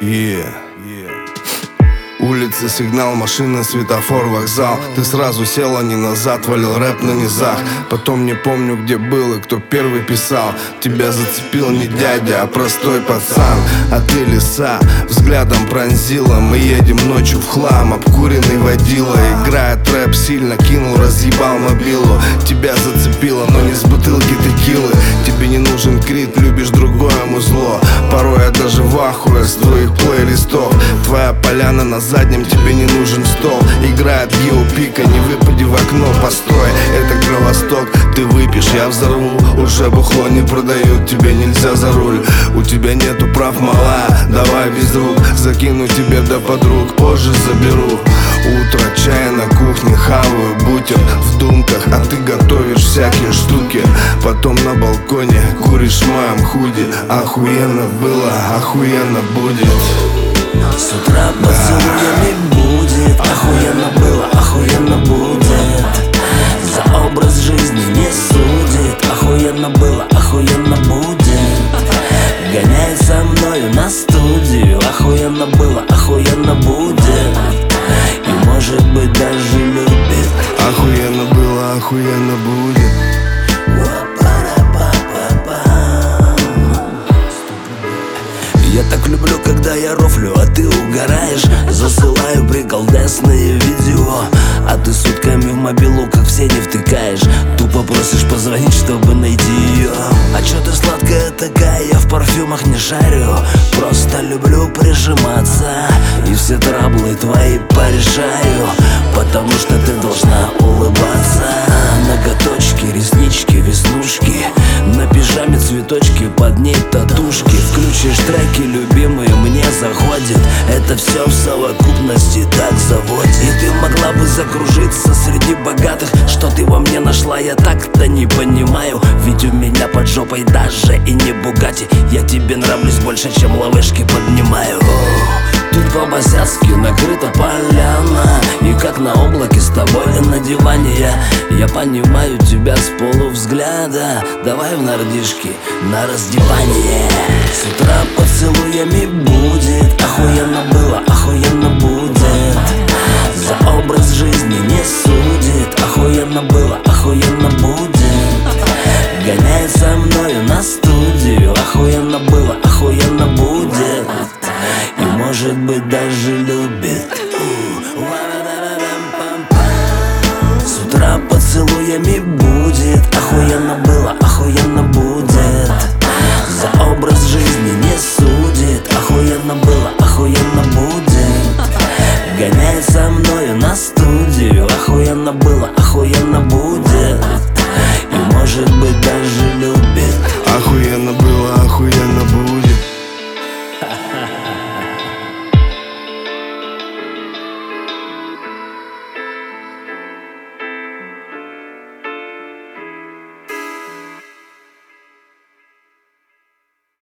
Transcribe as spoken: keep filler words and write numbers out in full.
Yeah, yeah. Улица, сигнал, машина, светофор, вокзал. Ты сразу села, не назад, валил рэп на низах. Потом не помню, где был и кто первый писал. Тебя зацепил не дядя, а простой пацан. А ты леса взглядом пронзила. Мы едем ночью в хлам, обкуренный водила. Играет рэп, сильно кинул, разъебал мобилу. Тебя зацепило, но не с бутылки текилы. Тебе не нужен крит, любишь другое музло. Порой я даже в ахуе с твоих плейлистов. Твоя поляна на заднем, тебе не нужен стол. Играет геопика, не выпади в окно, постой. Это Кровосток, ты выпьешь, я взорву. Уже бухло не продают, тебе нельзя за руль. У тебя нету прав, мала, давай без рук. Закину тебе до подруг, позже заберу. Утро, чай на кухне, хаваю бутер в думках, а ты готовишь всякие штуки. Потом на балконе куришь в моем худи. Охуенно было, охуенно будет. С утра поцелуями будет. Охуенно было, охуенно будет. За образ жизни не судит. Охуенно было, охуенно будет. Гоняет со мною на студию. Охуенно было, охуенно будет. И может быть даже любит. Охуенно было, охуенно будет. Я так люблю, когда я рофлю, а ты угораешь. Засылаю приколдесные видео, а ты сутками в мобилу, как все, не втыкаешь. Тупо просишь позвонить, чтобы найти ее. А чё ты сладкая такая, я в парфюмах не шарю. Просто люблю прижиматься и все траблы твои порешаю. Потому что ты должна улыбаться. Ноготочки, реснички, веснушки, на пижаме цветочки, под ней татушки. Включишь треки любимые, мне заходит. Это все в совокупности так заводит. И ты могла бы закружиться среди богатых. Что ты во мне нашла, я так-то не понимаю. Ведь у меня под жопой даже и не Бугатти. Я тебе нравлюсь больше, чем лавышки поднимаю. Тут по-босяцки накрыта поляна, и как на облаке с тобой на диване я. Я понимаю тебя с полувзгляда. Давай в нордишки на раздевание. С утра поцелуями будет. Охуенно было, охуенно будет. За образ жизни не судит. Охуенно было, охуенно будет. Гоняет со мною на студию. Охуенно было, охуенно будет. И может быть даже любит. С утра поцелуями будет. Охуенно было, охуенно будет. За образ жизни не судит. Охуенно было, охуенно будет. Гоняет со мною на студию. Охуенно было, охуенно будет. И может быть даже любит.